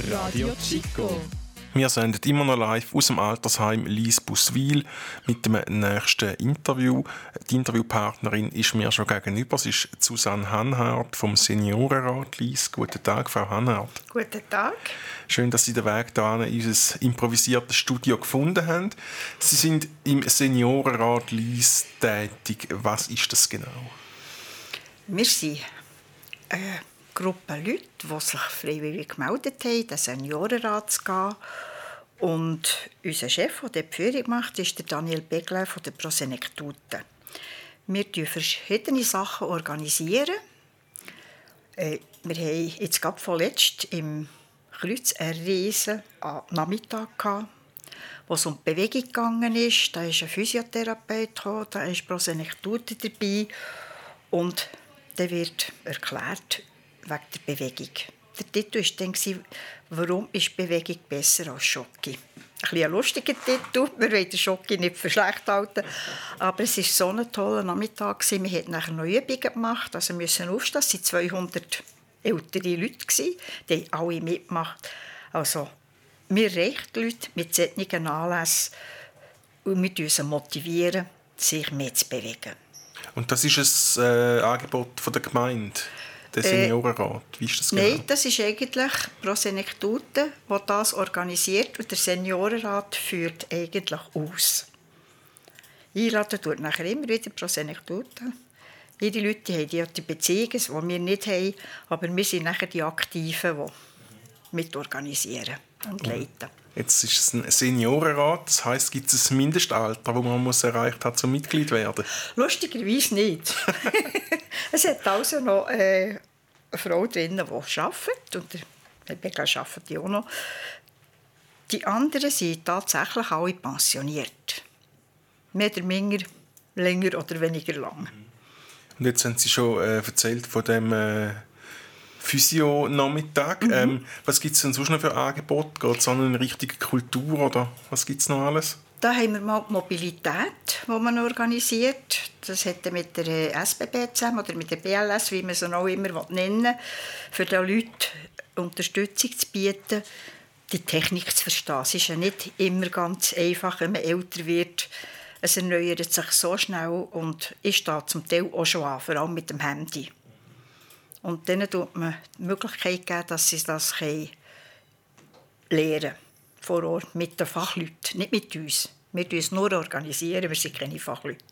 Radio Chico. Wir senden immer noch live aus dem Altersheim Liesbuswil mit dem nächsten Interview. Die Interviewpartnerin ist mir schon gegenüber. Sie ist Susanne Hanhardt vom Seniorenrat Lies. Guten Tag, Frau Hanhardt. Guten Tag. Schön, dass Sie den Weg hier in unser improvisiertes Studio gefunden haben. Sie sind im Seniorenrat Lies tätig. Was ist das genau? Wir sind eine Gruppe Leute, die sich freiwillig gemeldet haben, in den Seniorenrat zu gehen. Und unser Chef, der die Führung macht, ist der Daniel Begle von der Prosenektute. Wir organisieren verschiedene Sachen. Wir haben jetzt gerade vorletzt im Kreuz einen riesen Nachmittag gehabt, wo es um die Bewegung gegangen ist. Da ist ein Physiotherapeut gekommen, da ist Prosenektute dabei. Und dann wird erklärt, wegen der Bewegung. Der Titel war dann, warum ist Bewegung besser als Schoki? Ein lustiger Titel, wir wollen den Schoki nicht für schlecht halten, aber es war so ein toller Nachmittag. Wir haben nachher noch Übungen gemacht, also müssen aufstehen. Es waren 200 ältere Leute, die haben alle mitgemacht. Also, wir reichen die Leute mit solchen Anlässen und wir motivieren, sich mehr zu bewegen. Und das ist ein Angebot von der Gemeinde, der Seniorenrat. Wie ist das genau? Nein, das ist eigentlich Prosenektute, die das organisiert, und der Seniorenrat führt eigentlich aus. Einladen tut nachher immer wieder Prosenektute. Ihre Leute haben die Beziehungen, die wir nicht haben, aber wir sind nachher die Aktiven, die mitorganisieren und leiten. Jetzt ist es ein Seniorenrat, das heisst, gibt es ein Mindestalter, das man erreicht hat, um Mitglied zu werden? Lustigerweise nicht. Es hat also noch eine Frau drin, die arbeitet, und der Begle arbeitet auch noch. Die anderen sind tatsächlich alle pensioniert. Mehr oder weniger länger oder weniger lang. Und jetzt haben Sie schon erzählt von dem Physio-Nachmittag. Was gibt es denn sonst noch für Angebote? Geht es an eine richtige Kultur oder was gibt es noch alles? Da haben wir mal die Mobilität, die man organisiert. Das hat mit der SBB zusammen oder mit der BLS, wie man es auch immer nennen will, für die Leute Unterstützung zu bieten, die Technik zu verstehen. Es ist ja nicht immer ganz einfach, wenn man älter wird. Es erneuert sich so schnell und ist da zum Teil auch schon an, vor allem mit dem Handy. Und denen gibt man die Möglichkeit geben, dass sie das lernen können. Vor Ort mit den Fachleuten, nicht mit uns. Wir organisieren es nur, wir sind keine Fachleute.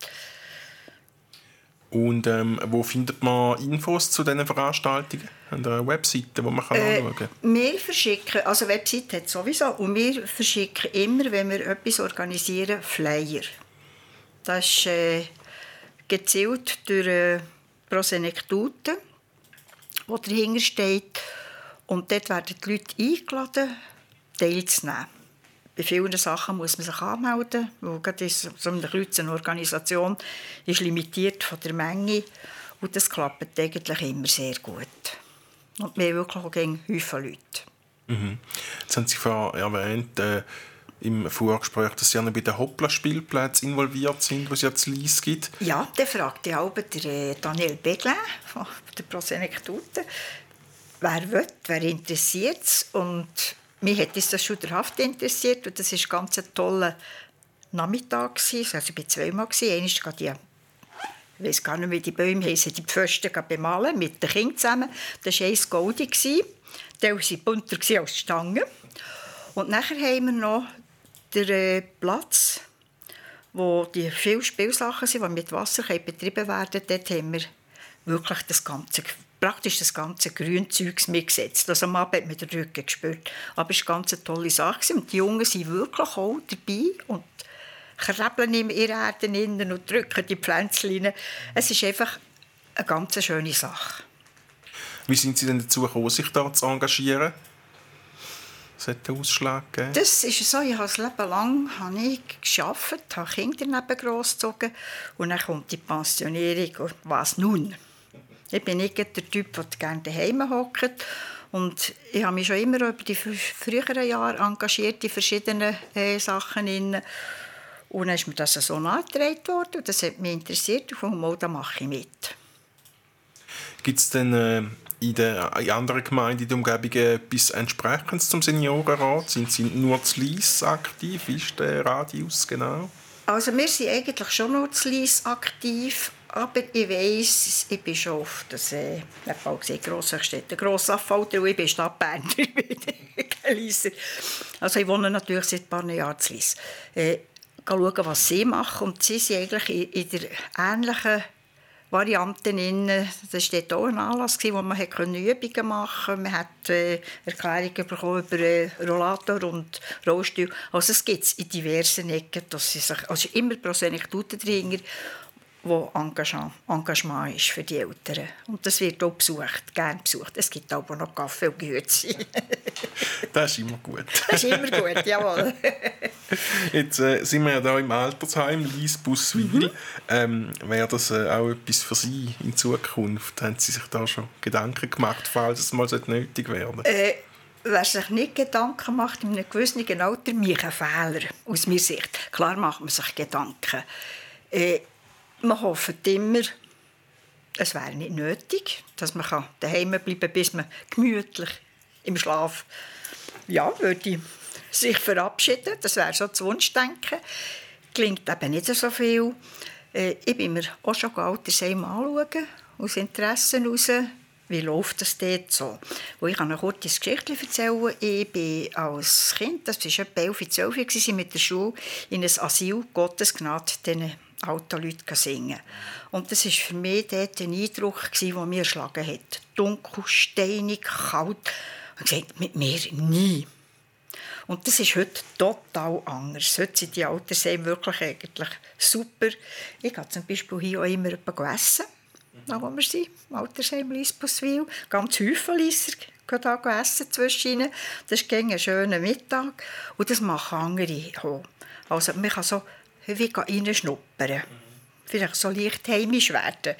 Und wo findet man Infos zu diesen Veranstaltungen? An der Webseite, wo man anschauen kann? Wir verschicken, also eine Webseite hat sowieso, und wir verschicken immer, wenn wir etwas organisieren, Flyer. Das ist gezielt durch Prosenektute, wo dahinter steht. Und dort werden die Leute eingeladen, teilzunehmen. Bei vielen Sachen muss man sich anmelden, weil gerade so eine Kreuz, eine Organisation ist limitiert von der Menge. Und das klappt eigentlich immer sehr gut. Und wir haben wirklich auch gegen Haufen Leute. Jetzt haben Sie vorhin erwähnt, im Vorgespräch, dass Sie auch noch bei den Hoppla-Spielplätzen involviert sind, die es jetzt Lies gibt. Ja, der fragt ja auch der Daniel Begle von der Prosenektute, wer will, wer interessiert es. Und mich hat das schon dauerhaft interessiert, und das war ganz ein toller Nachmittag. Also ich war zweimal. Einmal ich weiß gar nicht, wie die Bäume heissen, die Pfosten bemalen mit den Kindern zusammen. Das war eins goldig. Die waren bunter als die Stangen. Und nachher haben wir noch den Platz, wo die viele Spielsachen sind, die mit Wasser betrieben werden. Dort haben wir wirklich praktisch das ganze Grünzeug mitgesetzt. Also am Abend hat man den Rücken gespürt. Aber es war eine ganz tolle Sache. Und die Jungen sind wirklich auch dabei und krabbeln in ihre Erden innen und drücken die Pflänzchen rein. Es ist einfach eine ganz schöne Sache. Wie sind Sie denn dazu gekommen, sich da zu engagieren? Was hat den Ausschlag gegeben? Das ist so, ich habe das Leben lang gearbeitet, habe Kinder daneben großgezogen und dann kommt die Pensionierung. Und was nun? Ich bin nicht der Typ, der gerne daheim hockt. Und ich habe mich schon immer über die früheren Jahre engagiert in verschiedenen Sachen. Und dann ist mir das so nachgetragen worden und das hat mich interessiert und da mache ich mit. Gibt es denn in anderen Gemeinden in der Umgebung etwas Entsprechendes zum Seniorenrat? Sind Sie nur zu Lyss aktiv? Wie ist der Radius genau? Also wir sind eigentlich schon noch zu Lyss aktiv, aber ich weiss, ich bin schon auf das Grossaffolter, ich bin Stadtberner, ich bin kein Lysser. Also ich wohne natürlich seit ein paar Jahren zu Lyss. Schauen, was sie machen, und sie sind eigentlich in der ähnlichen Varianten drin. Das war auch ein Anlass, wo man Übungen machen konnte. Man hat Erklärungen bekommen über Rollator und Rollstuhl. Also es gibt es in diversen Ecken. Das ist also immer Pro Senectute drin, wo Engagement ist für die Eltern. Und das wird auch besucht, gerne besucht. Es gibt auch noch Kaffee und Güte. Das ist immer gut. Das ist immer gut, jawohl. Jetzt sind wir ja hier im Altersheim Lyss-Busswil. Wäre das auch etwas für Sie in Zukunft? Haben Sie sich da schon Gedanken gemacht, falls es mal nötig werden? Wer sich nicht Gedanken macht, in einem gewissen Alter, macht einen Fehler, aus meiner Sicht. Klar macht man sich Gedanken. Man hofft immer, es wäre nicht nötig, dass man daheim bleiben kann, bis man gemütlich im Schlaf würde sich verabschieden. Das wäre so das Wunschdenken. Klingt eben nicht so viel. Ich bin mir auch schon Altersheim anschauen, aus Interesse heraus. Wie läuft das dort so? Ich kann eine kurze Geschichte erzählen. Ich bin als Kind, das war etwa 11, 12, mit der Schule in ein Asyl Gottes Gnade diesen alten Leuten singen. Und das war für mich dort ein Eindruck, der mich erschlagen hat. Dunkel, steinig, kalt. Und gesagt, mit mir nie. Und das ist heute total anders. Heute sind die Altersheime wirklich eigentlich super. Ich gehe zum Beispiel hier auch immer essen, da wo wir sind, im Altersheim Lyss-Busswil. Ganz Häufchen Lysser gehen hier essen zwischen ihnen. Das ist ein schöner Mittag. Und das machen andere auch. Also man kann so wie reinschnuppern. Vielleicht so leicht heimisch werden.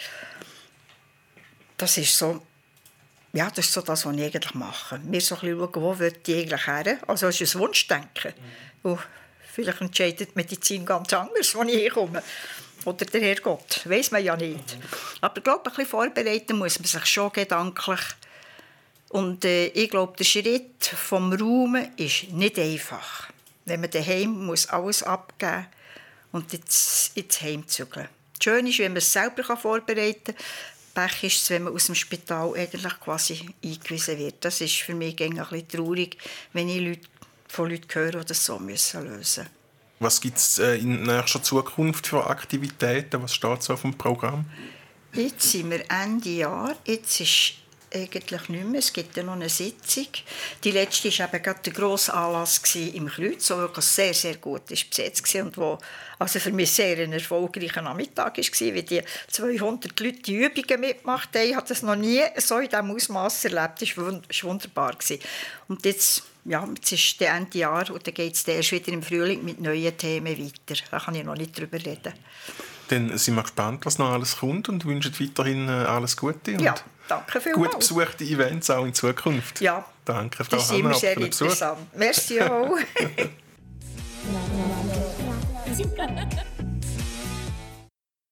Das ist so, das ist so das, was ich eigentlich mache. Wir so ein bisschen schauen, wo will ich eigentlich her. Also es ist ein Wunschdenken. Vielleicht entscheidet die Medizin ganz anders, wo ich herkomme. Oder der Herrgott, weiss man ja nicht. Aber ich glaube, ein bisschen vorbereiten muss man sich schon gedanklich. Und ich glaube, der Schritt vom Raum ist nicht einfach. Wenn man daheim muss alles abgeben und ins Heim zügeln. Schön ist, wenn man es selber vorbereiten kann. Pech ist es, wenn man aus dem Spital eigentlich quasi eingewiesen wird. Das ist für mich ein bisschen traurig, wenn ich von Leuten höre, die das so lösen müssen. Was gibt es in nächster Zukunft für Aktivitäten? Was steht so auf dem Programm? Jetzt sind wir Ende Jahr. Jetzt ist eigentlich nicht mehr. Es gibt ja noch eine Sitzung. Die letzte war eben gerade der grosse Anlass im Kreuz, der wirklich sehr, sehr gut besetzt war und wo also für mich sehr ein erfolgreicher Nachmittag war, wie die 200 Leute die Übungen mitgemacht haben. Ich habe das noch nie so in diesem Ausmaß erlebt. Das war wunderbar. Und jetzt ist der Ende Jahr und dann geht es erst wieder im Frühling mit neuen Themen weiter. Da kann ich noch nicht drüber reden. Dann sind wir gespannt, was noch alles kommt und wünschen weiterhin alles Gute. Und danke vielmals. Gut besuchte Events auch in Zukunft. Ja, danke, Frau das ist immer sehr interessant. Merci auch.